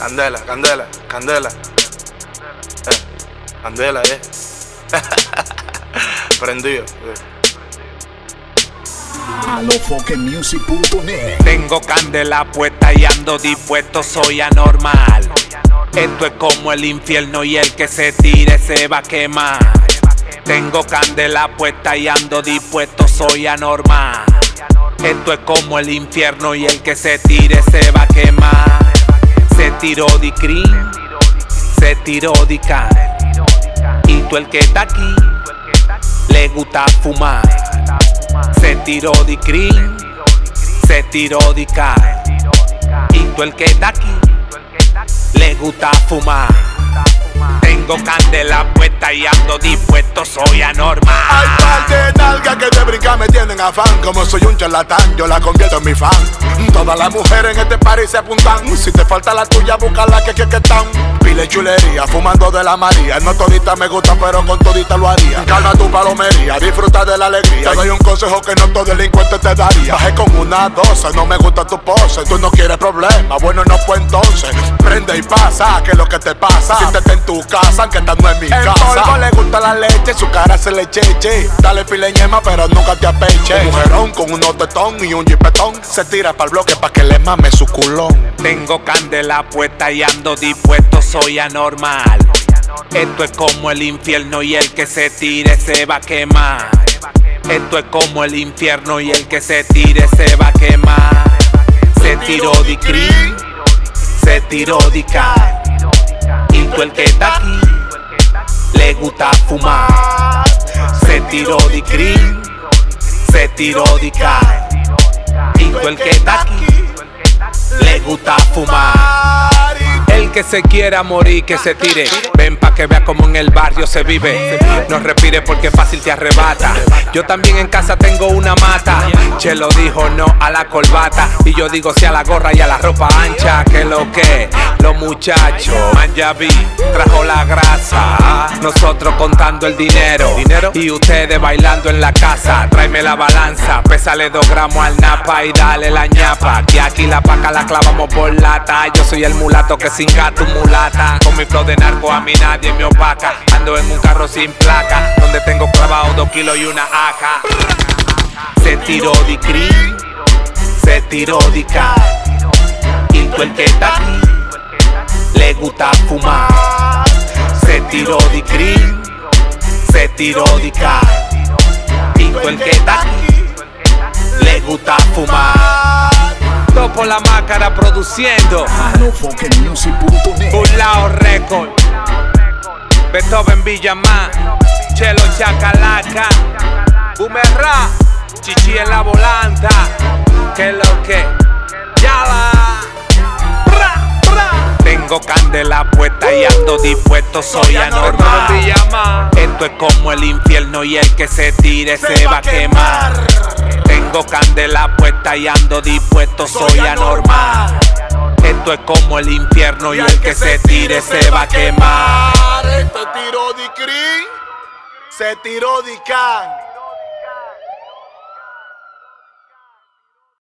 Candela, candela, candela. Candela, Prendido. Alofoquemusic.net. Tengo candela puesta y ando dispuesto, soy anormal. Esto es como el infierno y el que se tire se va a quemar. Tengo candela puesta y ando dispuesto, soy anormal. Esto es como el infierno y el que se tire se va a quemar. Se tiró de cream, se tiró de can. Y tú el que está aquí, le gusta fumar. Se tiró de cream, se tiró de can. Y tú el que está aquí, le gusta fumar. Tengo candela puesta y ando dispuesto, soy anormal. Hay par de nalgas que de brincar me tienen afán. Como soy un charlatán, yo la convierto en mi fan. Todas las mujeres en este party se apuntan. Si te falta la tuya, búscala que están. Pile chulería, fumando de la María. No todita me gusta, pero con todita lo haría. Calma tu palomería, disfruta de la alegría. Te doy un consejo que no todo delincuente te daría. Bajé con una 12, no me gusta tu pose. Tú no quieres problema, bueno no pues entonces prende y pasa, que es lo que te pasa. Siéntete en tu casa, aunque esta no es mi casa. El polvo le gusta la leche, su cara se le cheche. Dale pile ñema, pero nunca te apeche. Un mujerón con unos tetón y un jipetón se tira pa'l bloque pa' que le mame su culón. Tengo candela puesta y ando dispuesto, soy anormal. Esto es como el infierno y el que se tire se va a quemar. Esto es como el infierno y el que se tire se va a quemar. Se tiró de cream, se tiró de can. Y tú el que está aquí, le gusta fumar. Se tiró de cream, se tiró de can. Y tú el que está aquí, le gusta fumar. El que se quiera morir, que se tire. Ven pa' que vea como en el barrio se vive. No respire porque fácil te arrebata. Yo también en casa tengo una mata. Chelo dijo no a la corbata. Y yo digo sí a la gorra y a la ropa ancha. Que lo que los muchachos Manjavi trajo la grasa. Nosotros contando el dinero y ustedes bailando en la casa. Tráeme la balanza, pésale 2 gramos al napa y dale la ñapa. Que aquí la paca la clavamos por lata. Yo soy el mulato que sin gato mulata. Con mi flow de narco a mí nadie me opaca. Ando en un carro sin placa, donde tengo clavado 2 kilos y una AK. Se tiró de cream, se tiró de can. Y tú el que está aquí, le gusta fumar. Se tiró de cream, se tiró de can. Y tú el que está aquí, le gusta fumar. Todo por la máscara produciendo. Alofoquemusic.net. Un lado récord. Beethoven Villamar, Chelo Chacalaca, Bumerra, Chichi en la volanta. Que lo que, yala. Tengo candela puesta y ando dispuesto, soy anormal. Esto es como el infierno y el que se tire se va a quemar. Tengo candela puesta y ando dispuesto, soy anormal. Esto es como el infierno y el que se tire se va a quemar. Se tiró de cream, se tiró de can.